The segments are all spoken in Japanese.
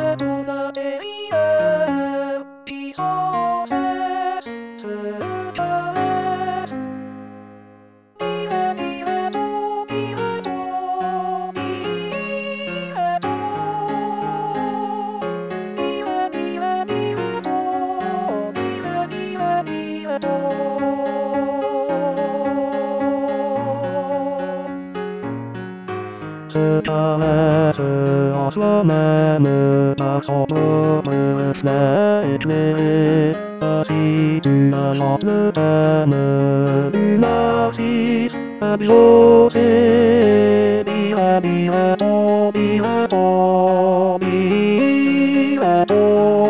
となっているリソーセススキャレスリヘリヘトリヘトリヘトリヘリヘリヘトリヘリヘリヘトスキャレスアスメムアソブブスネイクアシトゥアシャルテムルナシスエビソセビヘビヘトビヘトビヘト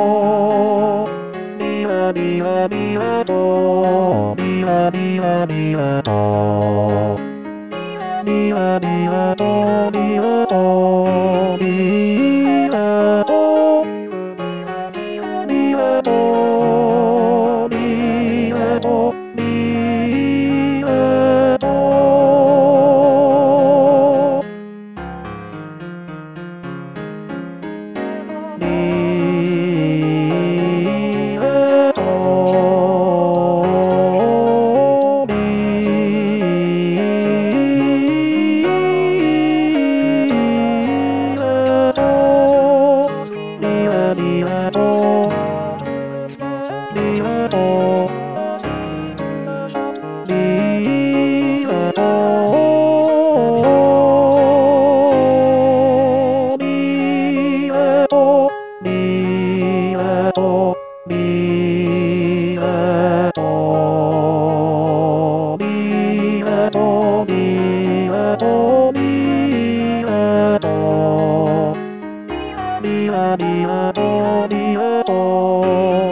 ビヘビヘビヘトビヘビヘビヘトビヘビヘトビヘトビヘトビヘトビヘトビヘトビヘト